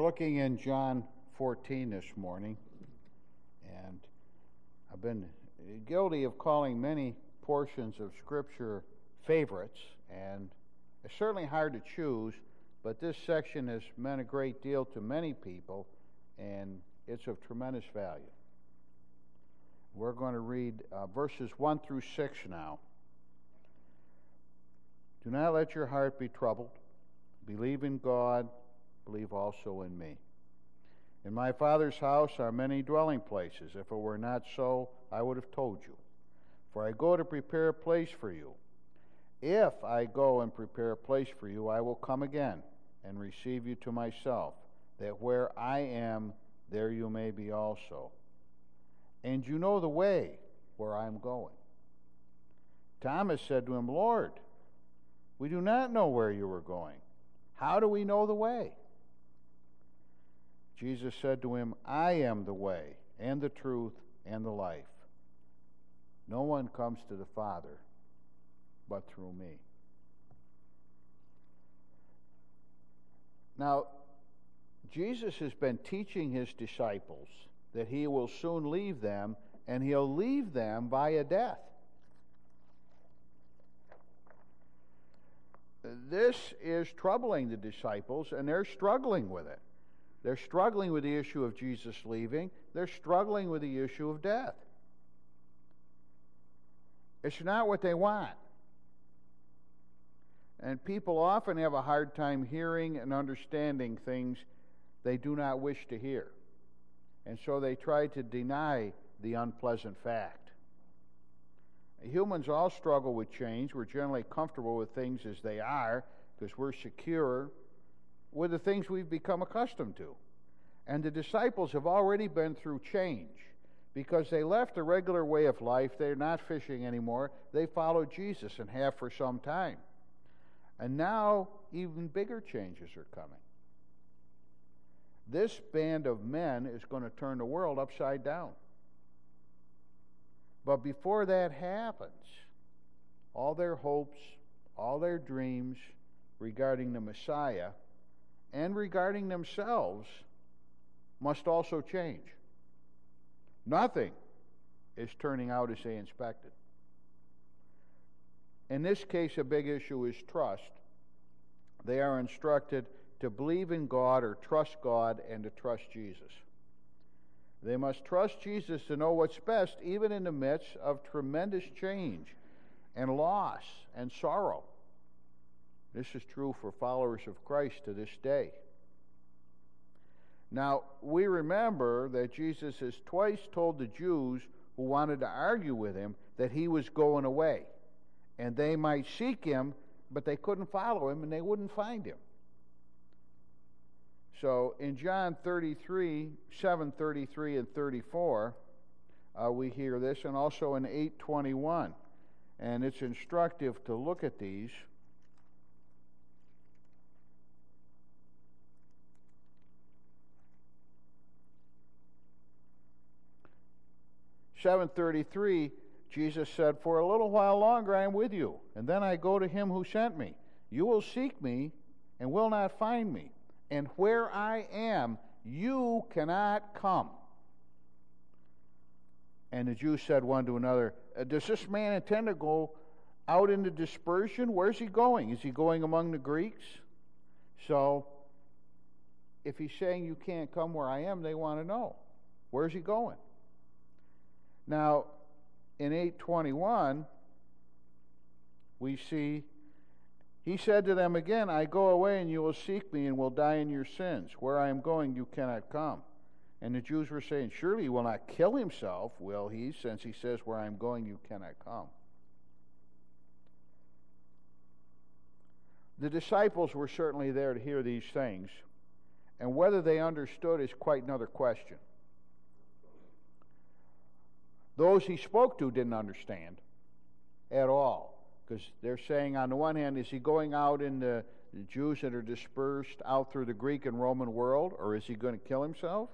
looking in John 14 this morning, and I've been guilty of calling many portions of Scripture favorites, and it's certainly hard to choose, but this section has meant a great deal to many people, and it's of tremendous value. We're going to read verses 1 through 6 now. Do not let your heart be troubled. Believe in God, believe also in me. In my Father's house are many dwelling places. If it were not so, I would have told you. For I go to prepare a place for you. If I go and prepare a place for you, I will come again and receive you to myself, that where I am, there you may be also. And you know the way where I am going. Thomas said to him, Lord, we do not know where you are going. How do we know the way? Jesus said to him, I am the way and the truth and the life. No one comes to the Father but through me. Now, Jesus has been teaching his disciples that he will soon leave them, and he'll leave them via death. This is troubling the disciples, and they're struggling with it. They're struggling with the issue of Jesus leaving. They're struggling with the issue of death. It's not what they want. And people often have a hard time hearing and understanding things they do not wish to hear. And so they try to deny the unpleasant fact. Humans all struggle with change. We're generally comfortable with things as they are because we're secure with the things we've become accustomed to. And the disciples have already been through change because they left the regular way of life. They're not fishing anymore. They followed Jesus and have for some time. And now even bigger changes are coming. This band of men is going to turn the world upside down. But before that happens, all their hopes, all their dreams regarding the Messiah and regarding themselves must also change. Nothing is turning out as they expected. In this case, a big issue is trust. They are instructed to believe in God or trust God and to trust Jesus. They must trust Jesus to know what's best, even in the midst of tremendous change and loss and sorrow. This is true for followers of Christ to this day. Now, we remember that Jesus has twice told the Jews who wanted to argue with him that he was going away, and they might seek him, but they couldn't follow him and they wouldn't find him. So in John 33, 7:33 and 34, we hear this, and also in 8:21. And it's instructive to look at these. (7:33), Jesus said, For a little while longer I am with you, and then I go to him who sent me. You will seek me and will not find me. And where I am, you cannot come. And the Jews said one to another, Does this man intend to go out into dispersion? Where's he going? Is he going among the Greeks? So, if he's saying you can't come where I am, they want to know. Where's he going? Now, in 8:21, we see, he said to them again, I go away and you will seek me and will die in your sins. Where I am going, you cannot come. And the Jews were saying, Surely he will not kill himself, will he, since he says, Where I am going, you cannot come. The disciples were certainly there to hear these things, and whether they understood is quite another question. Those he spoke to didn't understand at all. Because they're saying, on the one hand, is he going out in the Jews that are dispersed out through the Greek and Roman world, or is he going to kill himself?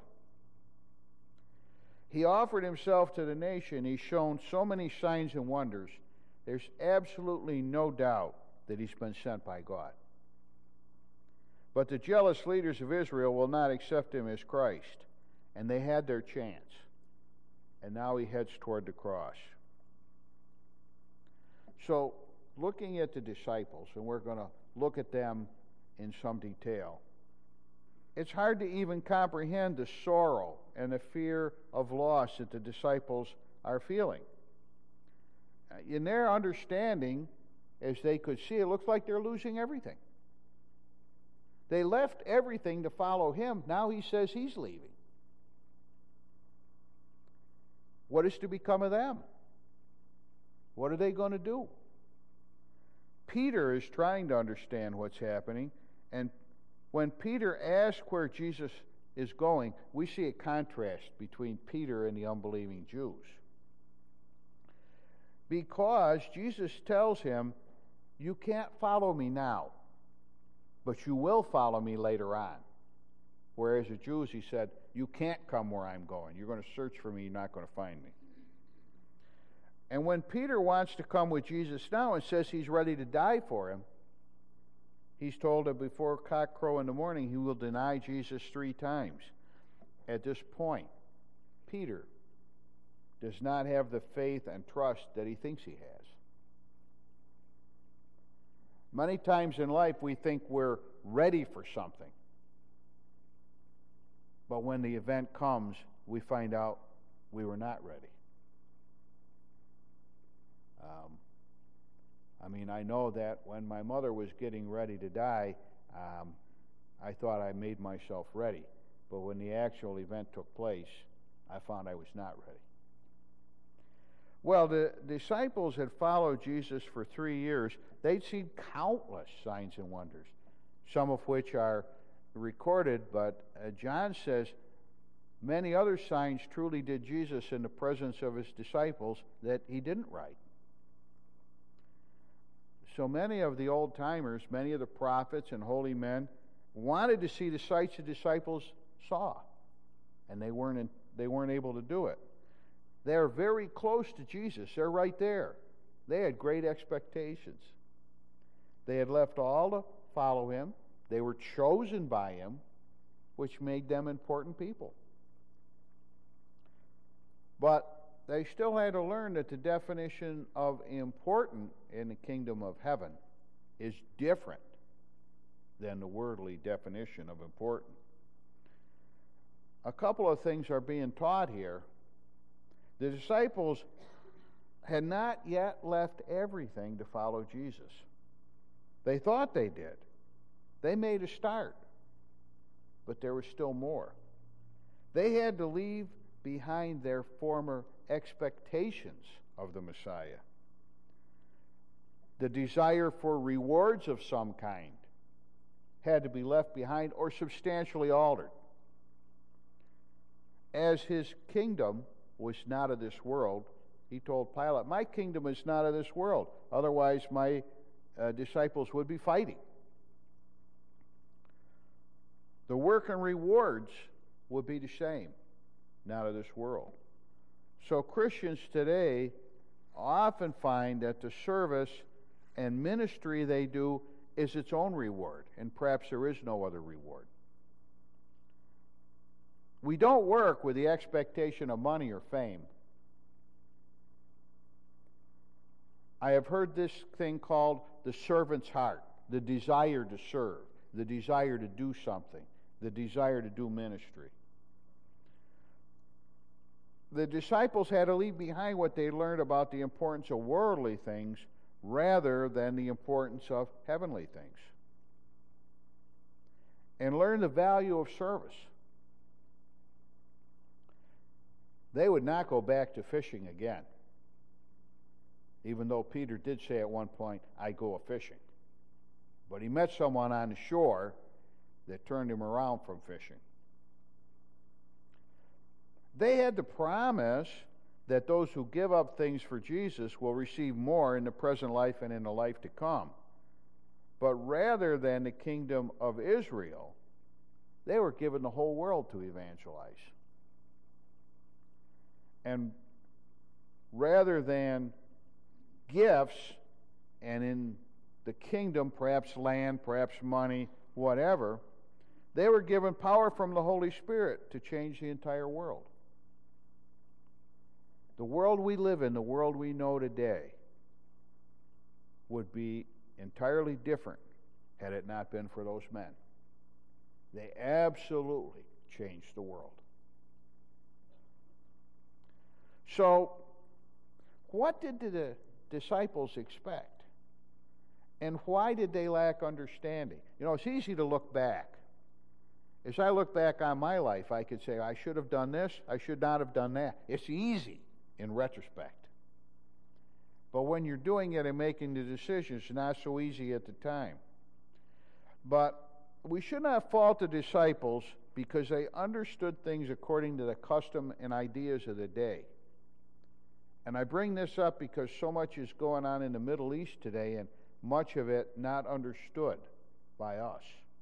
He offered himself to the nation. He's shown so many signs and wonders. There's absolutely no doubt that he's been sent by God. But the jealous leaders of Israel will not accept him as Christ. And they had their chance. And now he heads toward the cross. So, looking at the disciples, and we're going to look at them in some detail, it's hard to even comprehend the sorrow and the fear of loss that the disciples are feeling. In their understanding, as they could see, it looks like they're losing everything. They left everything to follow him. Now he says he's leaving. What is to become of them? What are they going to do? Peter is trying to understand what's happening, and when Peter asks where Jesus is going, we see a contrast between Peter and the unbelieving Jews. Because Jesus tells him, you can't follow me now, but you will follow me later on. Whereas the Jews, he said, you can't come where I'm going. You're going to search for me, you're not going to find me. And when Peter wants to come with Jesus now and says he's ready to die for him, he's told that before cock crow in the morning, he will deny Jesus 3 times. At this point, Peter does not have the faith and trust that he thinks he has. Many times in life, we think we're ready for something. But when the event comes, we find out we were not ready. I know that when my mother was getting ready to die, I thought I made myself ready. But when the actual event took place, I found I was not ready. Well, the disciples had followed Jesus for 3 years. They'd seen countless signs and wonders, some of which are recorded, but John says many other signs truly did Jesus in the presence of his disciples that he didn't write. So many of the old-timers, many of the prophets and holy men wanted to see the sights the disciples saw, and they weren't able to do it. They're very close to Jesus. They're right there. They had great expectations. They had left all to follow him. They were chosen by him, which made them important people. But they still had to learn that the definition of important in the kingdom of heaven is different than the worldly definition of important. A couple of things are being taught here. The disciples had not yet left everything to follow Jesus. They thought they did. They made a start, but there was still more. They had to leave behind their former expectations of the Messiah. The desire for rewards of some kind had to be left behind or substantially altered. As his kingdom was not of this world, he told Pilate, my kingdom is not of this world. Otherwise, my disciples would be fighting. The work and rewards would be the same, not of this world. So Christians today often find that the service and ministry they do is its own reward, and perhaps there is no other reward. We don't work with the expectation of money or fame. I have heard this thing called the servant's heart, the desire to serve, the desire to do something, the desire to do ministry. The disciples had to leave behind what they learned about the importance of worldly things rather than the importance of heavenly things, and learn the value of service. They would not go back to fishing again, even though Peter did say at one point, I go a-fishing. But he met someone on the shore that turned him around from fishing. They had the promise that those who give up things for Jesus will receive more in the present life and in the life to come. But rather than the kingdom of Israel, they were given the whole world to evangelize. And rather than gifts, and in the kingdom, perhaps land, perhaps money, whatever, They were given power from the Holy Spirit to change the entire world. The world we live in, the world we know today, would be entirely different had it not been for those men. They absolutely changed the world. So, what did the disciples expect? And why did they lack understanding? You know, it's easy to look back. As I look back on my life, I could say, I should have done this, I should not have done that. It's easy in retrospect. But when you're doing it and making the decisions, it's not so easy at the time. But we should not fault the disciples because they understood things according to the custom and ideas of the day. And I bring this up because so much is going on in the Middle East today, and much of it not understood by us.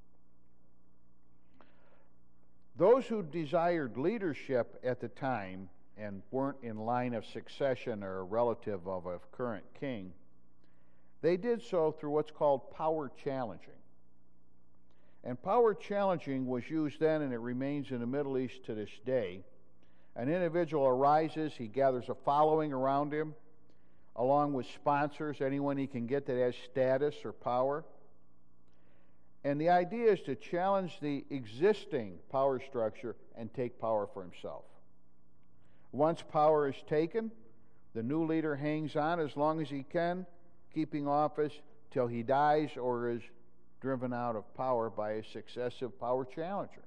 Those who desired leadership at the time and weren't in line of succession or a relative of a current king, they did so through what's called power challenging. And power challenging was used then, and it remains in the Middle East to this day. An individual arises, he gathers a following around him, along with sponsors, anyone he can get that has status or power. And the idea is to challenge the existing power structure and take power for himself. Once power is taken, the new leader hangs on as long as he can, keeping office till he dies or is driven out of power by a successive power challenger.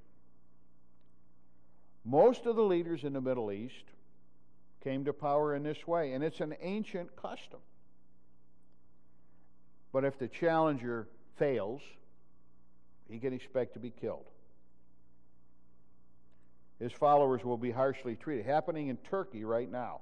Most of the leaders in the Middle East came to power in this way, and it's an ancient custom. But if the challenger fails, he can expect to be killed. His followers will be harshly treated. Happening in Turkey right now.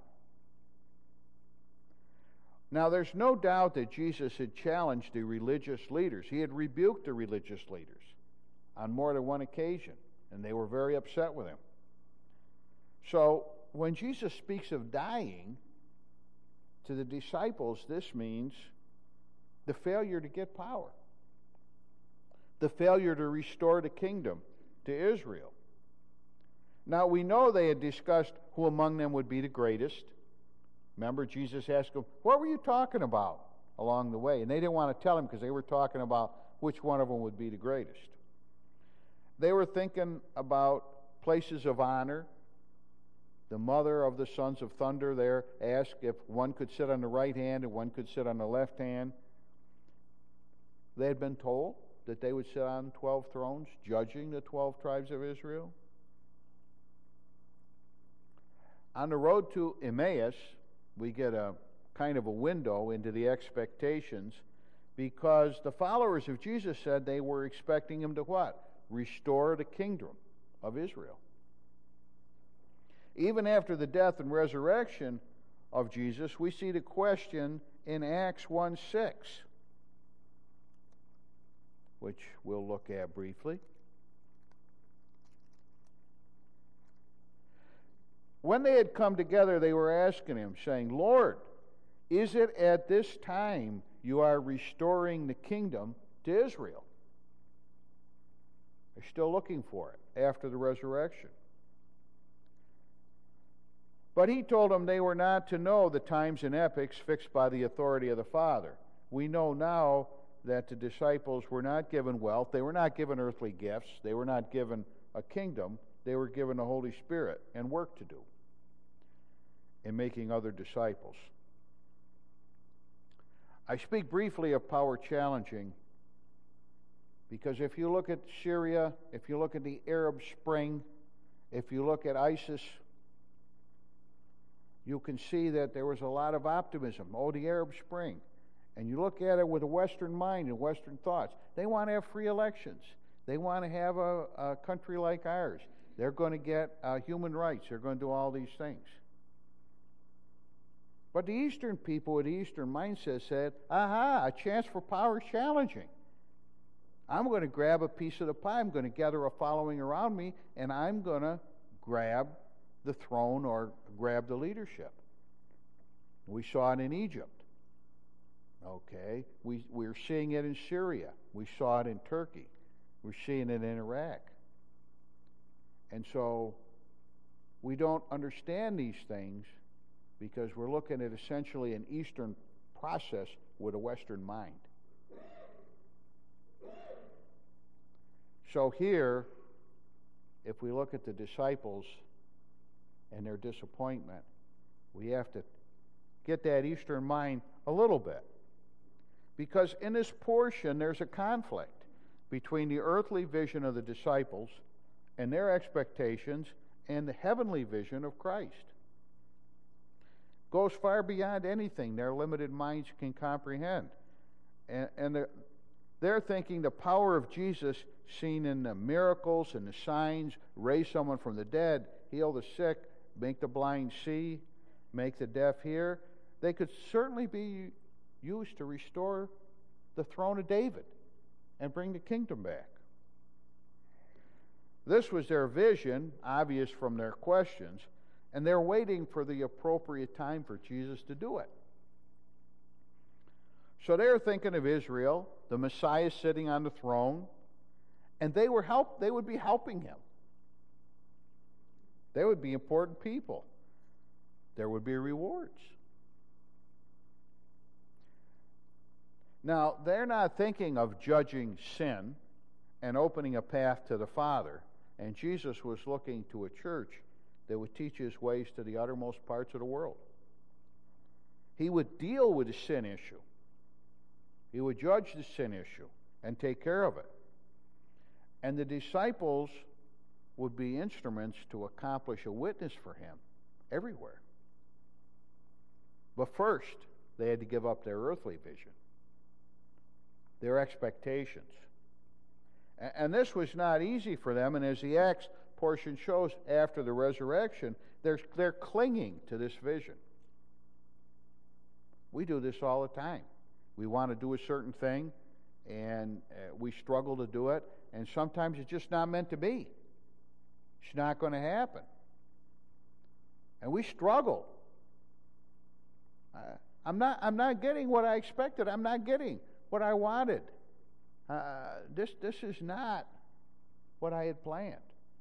Now, there's no doubt that Jesus had challenged the religious leaders. He had rebuked the religious leaders on more than one occasion, and they were very upset with him. So, when Jesus speaks of dying to the disciples, this means the failure to get power, the failure to restore the kingdom to Israel. Now, we know they had discussed who among them would be the greatest. Remember, Jesus asked them, what were you talking about along the way? And they didn't want to tell him because they were talking about which one of them would be the greatest. They were thinking about places of honor. The mother of the sons of thunder there asked if one could sit on the right hand and one could sit on the left hand. They had been told that they would sit on 12 thrones, judging the 12 tribes of Israel. On the road to Emmaus, we get a kind of a window into the expectations because the followers of Jesus said they were expecting him to what? Restore the kingdom of Israel. Even after the death and resurrection of Jesus, we see the question in Acts 1:6, which we'll look at briefly. When they had come together, they were asking him, saying, Lord, is it at this time you are restoring the kingdom to Israel? They're still looking for it after the resurrection. But he told them they were not to know the times and epochs fixed by the authority of the Father. We know now that the disciples were not given wealth. They were not given earthly gifts. They were not given a kingdom. They were given the Holy Spirit and work to do in making other disciples. I speak briefly of power challenging because if you look at Syria, if you look at the Arab Spring, if you look at ISIS, you can see that there was a lot of optimism. Oh, the Arab Spring. And you look at it with a Western mind and Western thoughts. They want to have free elections. They want to have a country like ours. They're going to get human rights. They're going to do all these things. But the Eastern people with the Eastern mindset said, aha, a chance for power challenging. I'm going to grab a piece of the pie. I'm going to gather a following around me, and I'm going to grab the throne or grab the leadership. We saw it in Egypt. Okay, we're seeing it in Syria. We saw it in Turkey. We're seeing it in Iraq. And so we don't understand these things because we're looking at essentially an Eastern process with a Western mind. So here, if we look at the disciples and their disappointment, we have to get that Eastern mind a little bit. Because in this portion, there's a conflict between the earthly vision of the disciples and their expectations and the heavenly vision of Christ. Goes far beyond anything their limited minds can comprehend. And they're thinking the power of Jesus seen in the miracles and the signs, raise someone from the dead, heal the sick, make the blind see, make the deaf hear, they could certainly be used to restore the throne of David and bring the kingdom back. This was their vision, obvious from their questions, and they're waiting for the appropriate time for Jesus to do it. So they're thinking of Israel, the Messiah sitting on the throne, and they would be helping him. They would be important people. There would be rewards. Now, they're not thinking of judging sin and opening a path to the Father. And Jesus was looking to a church that would teach his ways to the uttermost parts of the world. He would deal with the sin issue. He would judge the sin issue and take care of it. And the disciples would be instruments to accomplish a witness for him everywhere. But first, they had to give up their earthly vision, their expectations. And this was not easy for them, and as the Acts portion shows, after the resurrection, they're clinging to this vision. We do this all the time. We want to do a certain thing, and we struggle to do it, and sometimes it's just not meant to be. It's not going to happen. And we struggle. I'm not getting what I expected. I'm not getting what I wanted. This is not what I had planned.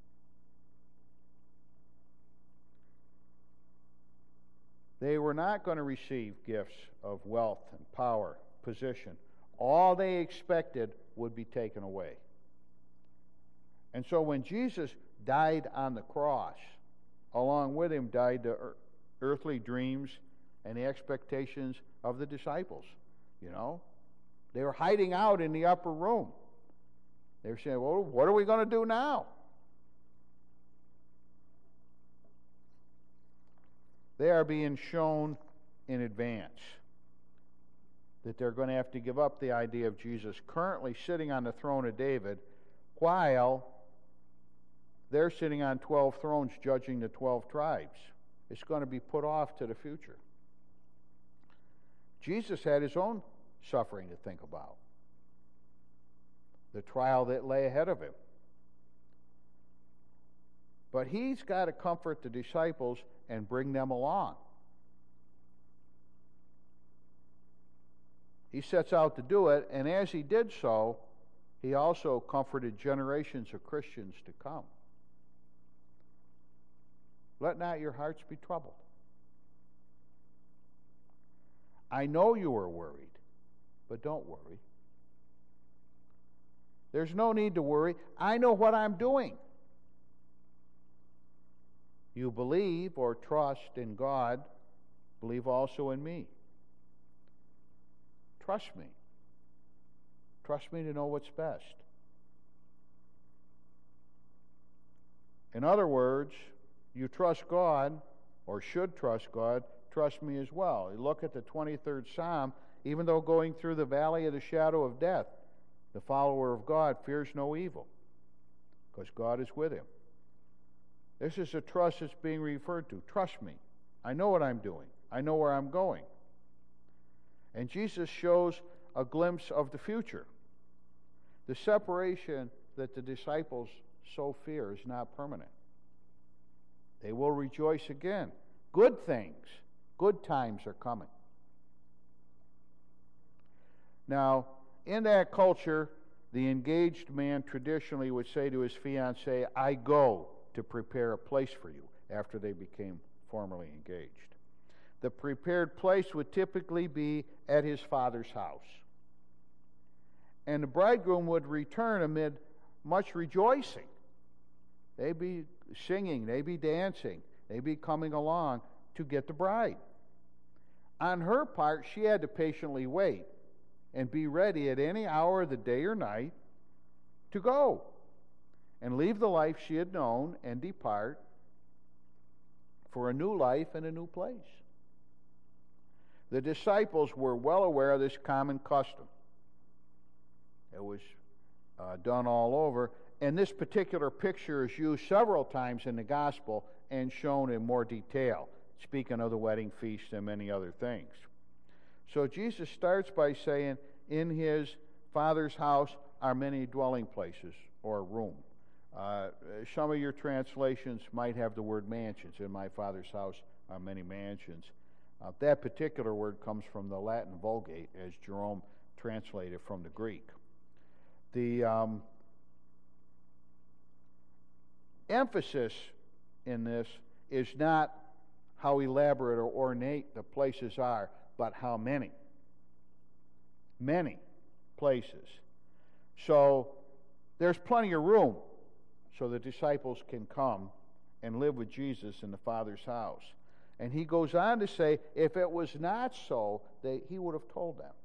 They were not going to receive gifts of wealth and power, position. All they expected would be taken away. And so when Jesus died on the cross, along with him died the earthly dreams and the expectations of the disciples. You know, they were hiding out in the upper room. They were saying, well, what are we going to do now? They are being shown in advance that they're going to have to give up the idea of Jesus currently sitting on the throne of David while they're sitting on 12 thrones judging the 12 tribes. It's going to be put off to the future. Jesus had his own suffering to think about, the trial that lay ahead of him. But he's got to comfort the disciples and bring them along. He sets out to do it, and as he did so, he also comforted generations of Christians to come. Let not your hearts be troubled. I know you are worried, but don't worry. There's no need to worry. I know what I'm doing. You believe or trust in God, believe also in me. Trust me. Trust me to know what's best. In other words, you trust God, or should trust God, trust me as well. You look at the 23rd Psalm, even though going through the valley of the shadow of death, the follower of God fears no evil, because God is with him. This is a trust that's being referred to. Trust me. I know what I'm doing. I know where I'm going. And Jesus shows a glimpse of the future. The separation that the disciples so fear is not permanent. They will rejoice again. Good things, good times are coming. Now, in that culture, The engaged man traditionally would say to his fiancée, I go to prepare a place for you, after they became formally engaged. The prepared place would typically be at his father's house. And the bridegroom would return amid much rejoicing. They'd be singing, they'd be dancing, they'd be coming along to get the bride. On her part, she had to patiently wait and be ready at any hour of the day or night to go and leave the life she had known and depart for a new life and a new place. The disciples were well aware of this common custom. It was done all over, and this particular picture is used several times in the gospel and shown in more detail, speaking of the wedding feast and many other things. So Jesus starts by saying, in his Father's house are many dwelling places, or room. Some of your translations might have the word mansions. In my Father's house are many mansions. That particular word comes from the Latin Vulgate, as Jerome translated from the Greek. The emphasis in this is not how elaborate or ornate the places are, but how many. Many places. So there's plenty of room so the disciples can come and live with Jesus in the Father's house. And he goes on to say, if it was not so, he would have told them.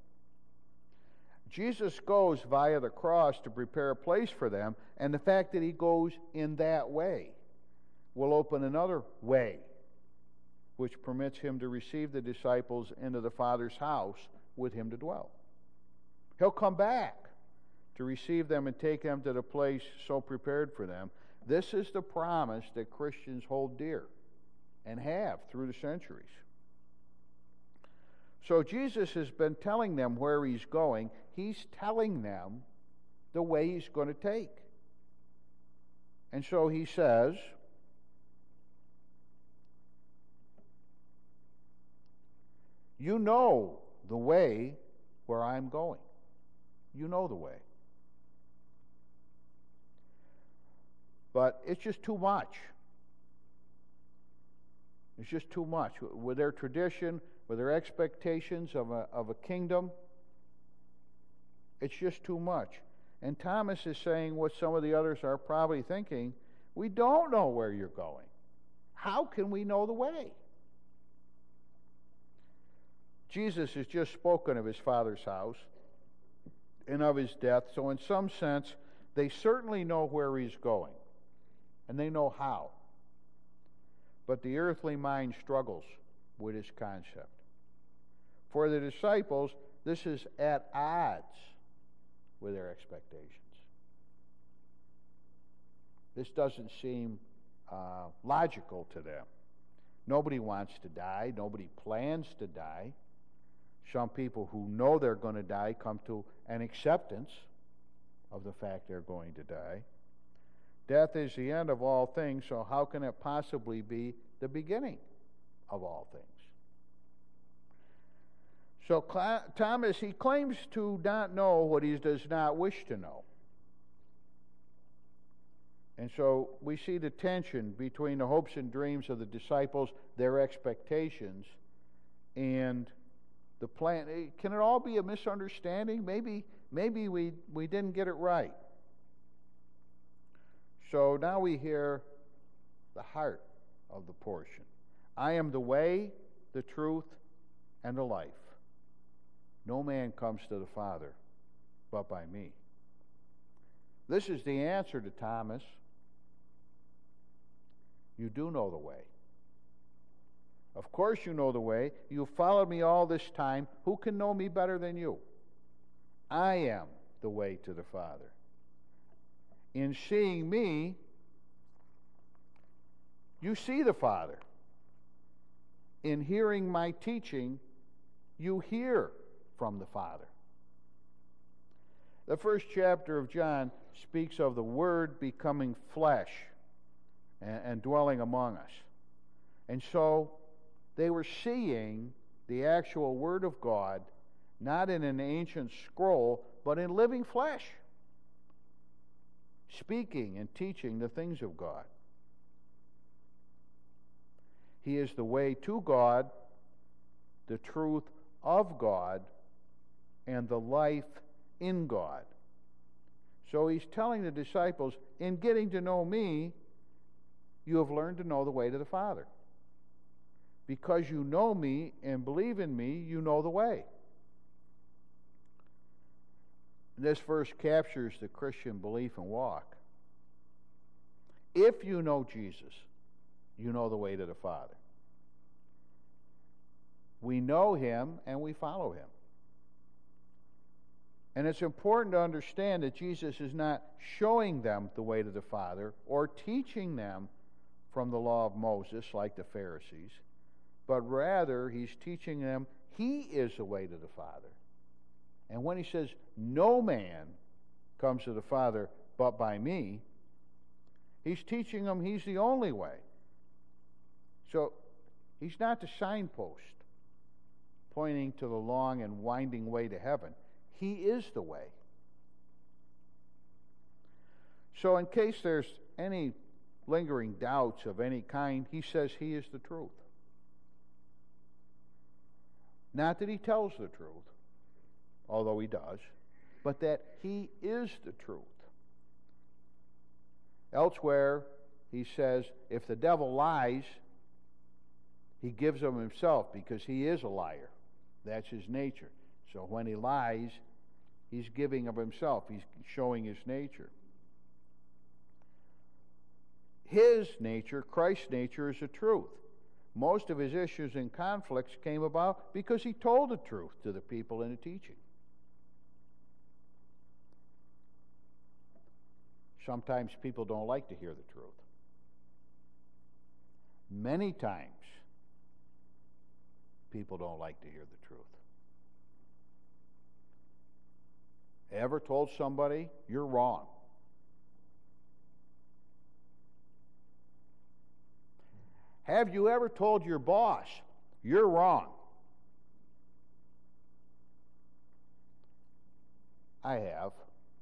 Jesus goes via the cross to prepare a place for them, and the fact that he goes in that way will open another way, which permits him to receive the disciples into the Father's house with him to dwell. He'll come back to receive them and take them to the place so prepared for them. This is the promise that Christians hold dear and have through the centuries. So Jesus has been telling them where he's going. He's telling them the way he's going to take. And so he says, you know the way where I'm going. You know the way. But it's just too much. It's just too much. With their tradition, with their expectations of a kingdom, it's just too much. And Thomas is saying what some of the others are probably thinking, we don't know where you're going. How can we know the way? Jesus has just spoken of his Father's house and of his death, so in some sense, they certainly know where he's going, and they know how. But the earthly mind struggles with his concept. For the disciples, this is at odds with their expectations. This doesn't seem logical to them. Nobody wants to die. Nobody plans to die. Some people who know they're going to die come to an acceptance of the fact they're going to die. Death is the end of all things, so how can it possibly be the beginning of all things? So Thomas, he claims to not know what he does not wish to know. And so we see the tension between the hopes and dreams of the disciples, their expectations, and the plan. Can it all be a misunderstanding? Maybe we didn't get it right. So now we hear the heart of the portion. I am the way, the truth, and the life. No man comes to the Father but by me. This is the answer to Thomas. You do know the way. Of course you know the way. You followed me all this time. Who can know me better than you? I am the way to the Father. In seeing me, you see the Father. In hearing my teaching, you hear from the Father. The first chapter of John speaks of the Word becoming flesh and dwelling among us. And so they were seeing the actual Word of God, not in an ancient scroll, but in living flesh. speaking and teaching the things of God. He is the way to God, the truth of God, and the life in God. So he's telling the disciples, in getting to know me, you have learned to know the way to the Father. Because you know me and believe in me, you know the way. This verse captures the Christian belief and walk. If you know Jesus, you know the way to the Father. We know him and we follow him. And it's important to understand that Jesus is not showing them the way to the Father or teaching them from the law of Moses like the Pharisees, but rather he's teaching them he is the way to the Father. And when he says, no man comes to the Father but by me, he's teaching them he's the only way. So he's not the signpost pointing to the long and winding way to heaven. He is the way. So in case there's any lingering doubts of any kind, he says he is the truth. Not that he tells the truth, although he does, but that he is the truth. Elsewhere, he says, if the devil lies, he gives of himself because he is a liar. That's his nature. So when he lies, he's giving of himself. He's showing his nature. His nature, Christ's nature, is the truth. Most of his issues and conflicts came about because he told the truth to the people in the teaching. Sometimes people don't like to hear the truth. Many times, people don't like to hear the truth. Ever told somebody, you're wrong? Have you ever told your boss, you're wrong? I have.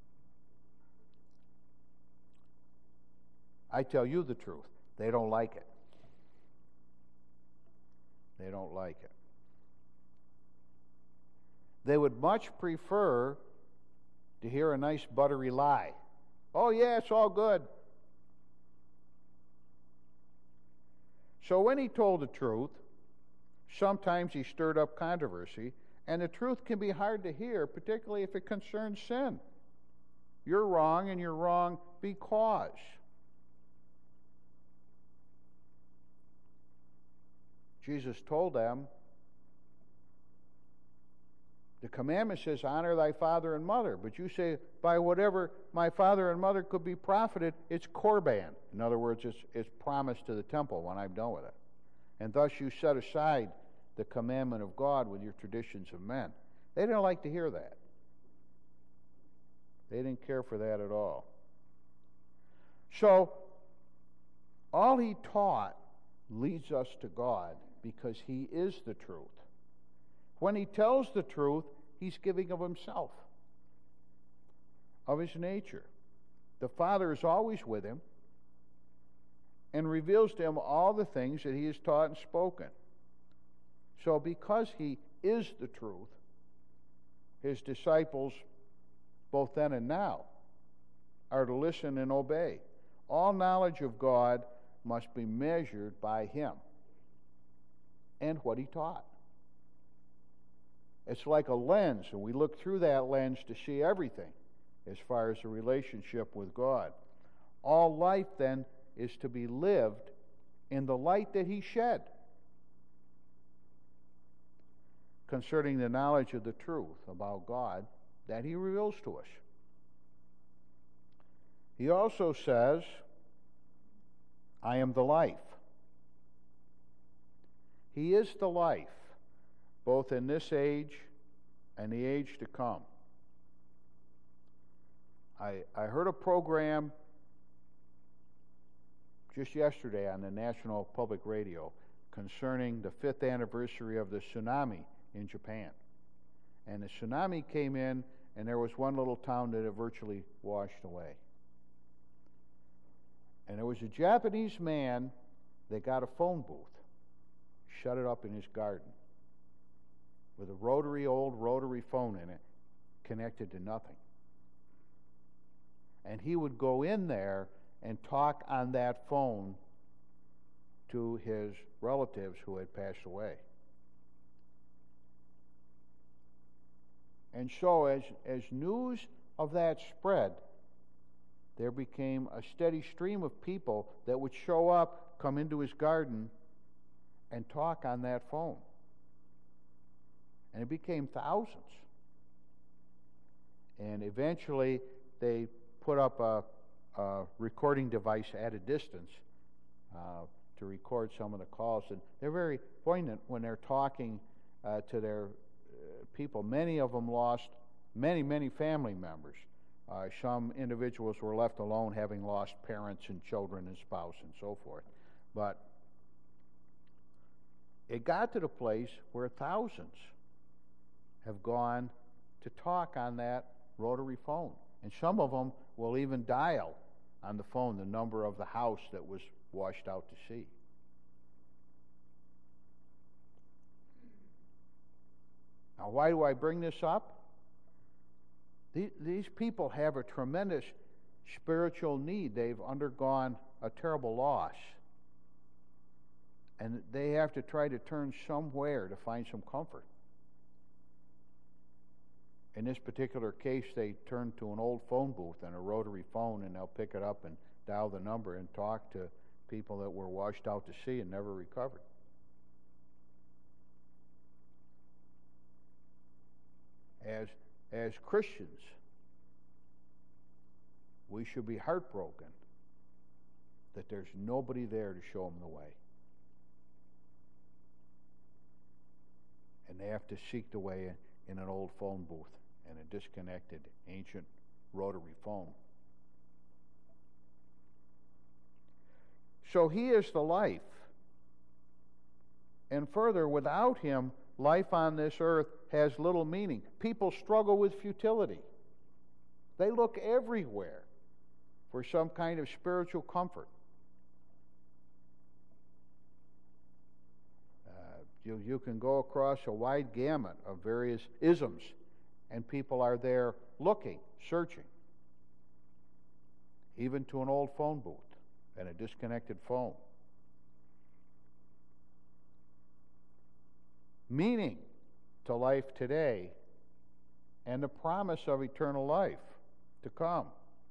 I tell you the truth. They don't like it. They don't like it. They would much prefer to hear a nice buttery lie. Oh yeah, it's all good. So when he told the truth, sometimes he stirred up controversy, and the truth can be hard to hear, particularly if it concerns sin. You're wrong, and you're wrong because. Jesus told them, the commandment says, honor thy father and mother. But you say, by whatever my father and mother could be profited, it's korban. In other words, it's promised to the temple when I'm done with it. And thus you set aside the commandment of God with your traditions of men. They didn't like to hear that. They didn't care for that at all. So, all he taught leads us to God because he is the truth. When he tells the truth, he's giving of himself, of his nature. The Father is always with him and reveals to him all the things that he has taught and spoken. So because he is the truth, his disciples, both then and now, are to listen and obey. All knowledge of God must be measured by him and what he taught. It's like a lens, and we look through that lens to see everything as far as the relationship with God. All life, then, is to be lived in the light that he shed concerning the knowledge of the truth about God that he reveals to us. He also says, I am the life. He is the life, both in this age and the age to come. I heard a program just yesterday on the National Public Radio concerning the 5th anniversary of the tsunami in Japan. And the tsunami came in, and there was one little town that it virtually washed away. And there was a Japanese man that got a phone booth, shut it up in his garden with a old rotary phone in it, connected to nothing. And he would go in there and talk on that phone to his relatives who had passed away. And so as news of that spread, there became a steady stream of people that would show up, come into his garden, and talk on that phone. And it became thousands. And eventually they put up a recording device at a distance to record some of the calls. And they're very poignant when they're talking to their people. Many of them lost many family members. Some individuals were left alone, having lost parents and children and spouse and so forth. But it got to the place where thousands have gone to talk on that rotary phone. And some of them will even dial on the phone the number of the house that was washed out to sea. Now, why do I bring this up? These people have a tremendous spiritual need. They've undergone a terrible loss. And they have to try to turn somewhere to find some comfort. In this particular case, they turned to an old phone booth and a rotary phone, and they'll pick it up and dial the number and talk to people that were washed out to sea and never recovered. As Christians, we should be heartbroken that there's nobody there to show them the way. And they have to seek the way in an old phone booth and a disconnected ancient rotary phone. So he is the life. And further, without him, life on this earth has little meaning. People struggle with futility. They look everywhere for some kind of spiritual comfort. You can go across a wide gamut of various isms, and people are there looking, searching, even to an old phone booth and a disconnected phone. Meaning to life today and the promise of eternal life to come.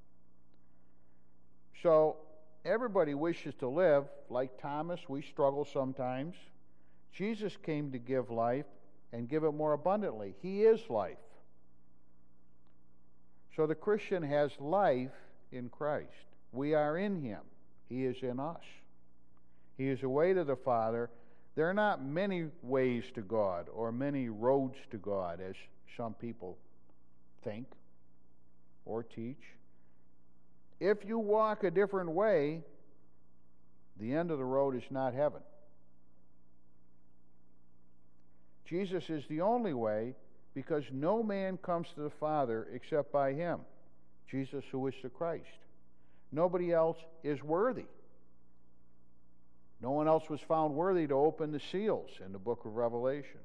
So everybody wishes to live. Like Thomas, we struggle sometimes. Jesus came to give life and give it more abundantly. He is life. So the Christian has life in Christ. We are in him. He is in us. He is a way to the Father. There are not many ways to God or many roads to God, as some people think or teach. If you walk a different way, the end of the road is not heaven. Jesus is the only way, because no man comes to the Father except by him, Jesus, who is the Christ. Nobody else is worthy. No one else was found worthy to open the seals in the book of Revelation.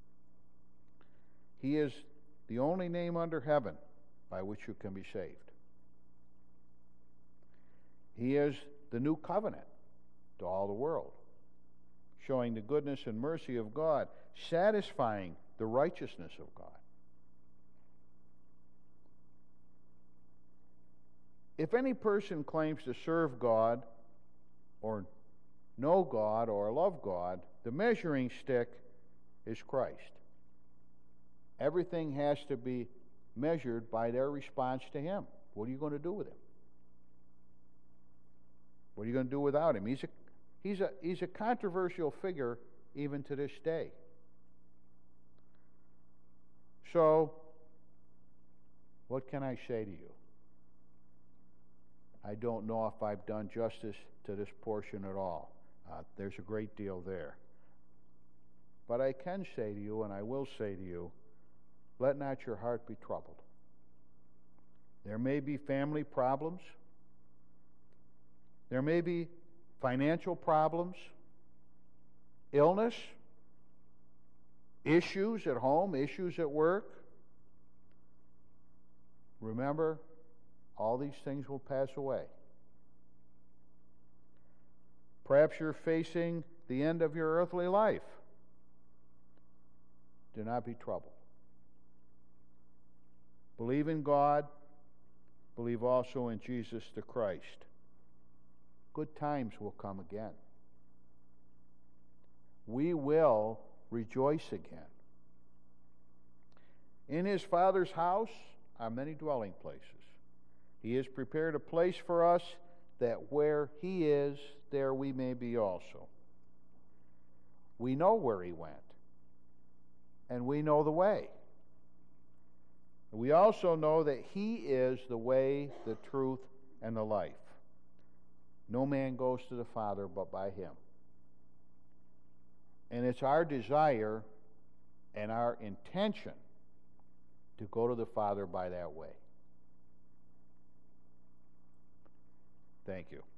He is the only name under heaven by which you can be saved. He is the new covenant to all the world, showing the goodness and mercy of God, satisfying the righteousness of God. If any person claims to serve God or know God or love God, the measuring stick is Christ. Everything has to be measured by their response to him. What are you going to do with him? What are you going to do without him? He's a controversial figure even to this day. So, what can I say to you? I don't know if I've done justice to this portion at all. There's a great deal there. But I can say to you, and I will say to you, let not your heart be troubled. There may be family problems. There may be financial problems, illness, issues at home, issues at work. Remember, all these things will pass away. Perhaps you're facing the end of your earthly life. Do not be troubled. Believe in God. Believe also in Jesus the Christ. Good times will come again. We will rejoice again. In his Father's house are many dwelling places. He has prepared a place for us, that where he is, there we may be also. We know where he went, and we know the way. We also know that he is the way, the truth, and the life. No man goes to the Father but by him. And it's our desire and our intention to go to the Father by that way. Thank you.